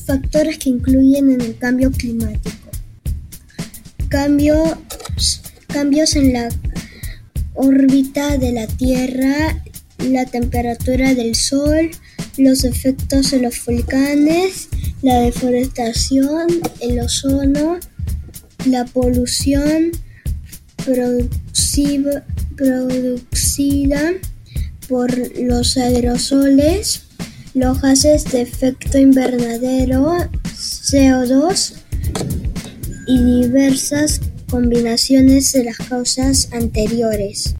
factores que influyen en el cambio climático. Cambios en la órbita de la Tierra, la temperatura del Sol, los efectos de los volcanes, la deforestación, el ozono, la polución producida por los aerosoles, los gases de efecto invernadero, CO2 y diversas combinaciones de las causas anteriores.